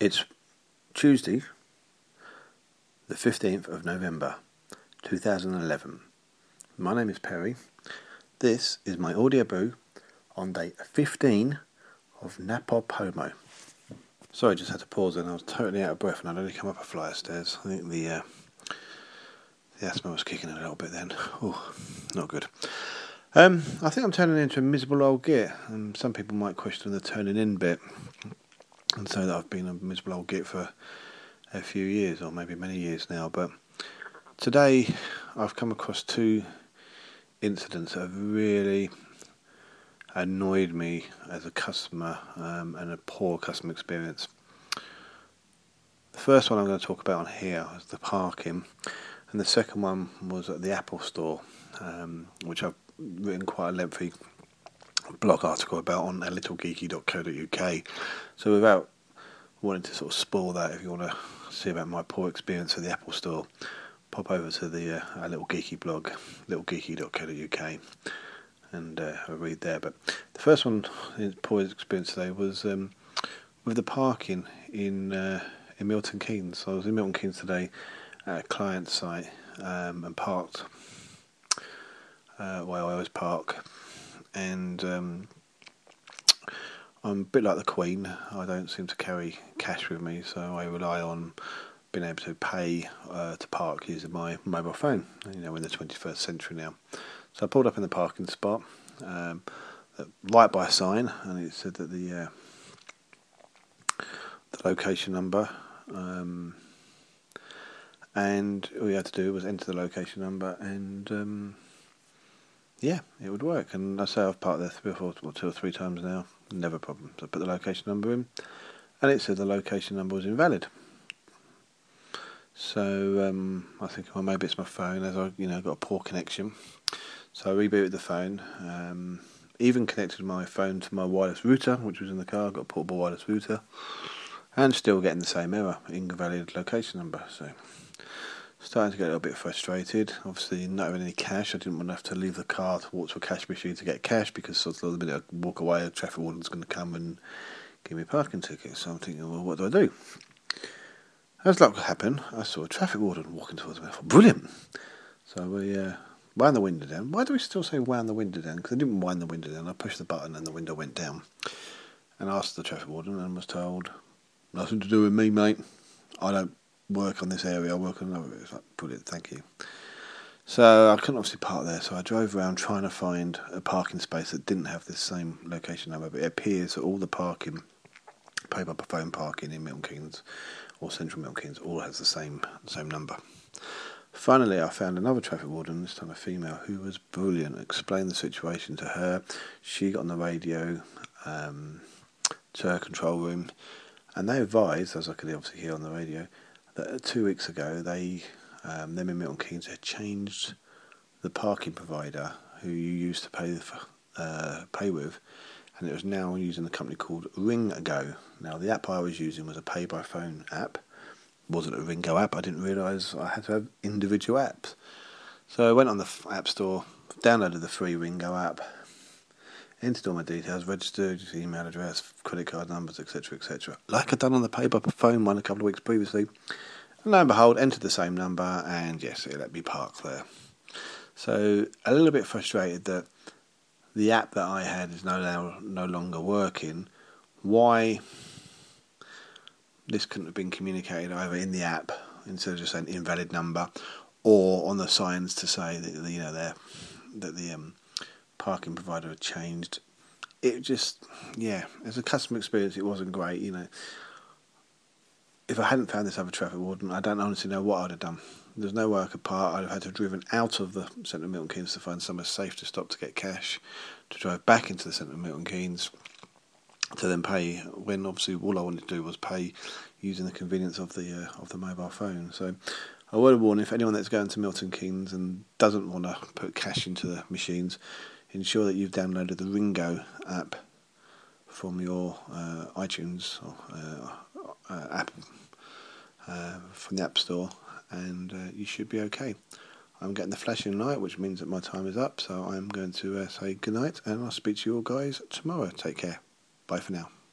It's Tuesday, the 15th of November, 2011. My name is Perry. This is my audio brew on day 15 of NaPoWo. Sorry, I just had to pause and I was totally out of breath and I'd only come up a flight of stairs. I think the asthma was kicking in a little bit then. Oh, not good. I think I'm turning into a miserable old git, and some people might question the turning in bit and say that I've been a miserable old git for a few years, or maybe many years now. But today I've come across two incidents that have really annoyed me as a customer, and a poor customer experience. The first one I'm going to talk about on here is the parking, and the second one was at the Apple Store, which I've written quite a lengthy blog article about on alittlegeeky.co.uk. So without wanting to sort of spoil that, if you want to see about my poor experience at the Apple Store, pop over to the our little geeky blog, littlegeeky.co.uk, and read there. But the first one, poor experience today, was with the parking in Milton Keynes. So I was in Milton Keynes today at a client site, and parked where I always park, and I'm a bit like the Queen. I don't seem to carry cash with me, so I rely on being able to pay to park using my mobile phone. You know, we're in the 21st century now. So I pulled up in the parking spot, right by a sign, and it said that the location number, and all you had to do was enter the location number, and yeah, it would work. And I say I've parked there two or three times now, never a problem. So I put the location number in, and it said the location number was invalid. So I think, well, maybe it's my phone, as I got a poor connection. So I rebooted the phone, even connected my phone to my wireless router, which was in the car. Got a portable wireless router, and still getting the same error, invalid location number. So starting to get a little bit frustrated. Obviously, not having any cash, I didn't want to have to leave the car to walk to a cash machine to get cash, because sort of the minute I walk away, a traffic warden's going to come and give me a parking ticket. So I'm thinking, well, what do I do? As luck would happen, I saw a traffic warden walking towards me. I thought, brilliant! So we wound the window down. Why do we still say wound the window down? Because I didn't wind the window down. I pushed the button and the window went down. And I asked the traffic warden and was told, nothing to do with me, mate. I don't work on this area, I work on another area. It's like, brilliant, thank you. So I couldn't obviously park there, so I drove around trying to find a parking space that didn't have this same location number, but it appears that all the parking, pay by phone parking in Milton Keynes or Central Milton Keynes, all has the same number. Finally, I found another traffic warden, this time a female, who was brilliant. Explained the situation to her. She got on the radio to her control room, and they advised, as I could obviously hear on the radio, that 2 weeks ago them in Milton Keynes had changed the parking provider who you used to pay with, and it was now using a company called Ringo. Now, the app I was using was a pay-by-phone app. It wasn't a Ringo app. I didn't realise I had to have individual apps. So I went on the App Store, downloaded the free Ringo app, entered all my details, registered email address, credit card numbers, etc., etc., like I'd done on the pay-by-phone one a couple of weeks previously. And lo and behold, entered the same number, and yes, it let me park there. So a little bit frustrated that the app that I had is no longer working. Why this couldn't have been communicated either in the app instead of just saying invalid number, or on the signs to say that the parking provider had changed. It just, as a customer experience, it wasn't great. If I hadn't found this other traffic warden, I don't honestly know what I'd have done. There's no way I could park. I'd have had to have driven out of the centre of Milton Keynes to find somewhere safe to stop to get cash, to drive back into the centre of Milton Keynes, to then pay, when obviously all I wanted to do was pay using the convenience of the mobile phone. So I would warn, if anyone that's going to Milton Keynes and doesn't want to put cash into the machines, ensure that you've downloaded the Ringo app from your iTunes or app from the App Store, and you should be okay. I'm getting the flashing light, which means that my time is up, so I'm going to say goodnight, and I'll speak to you all guys tomorrow. Take care. Bye for now.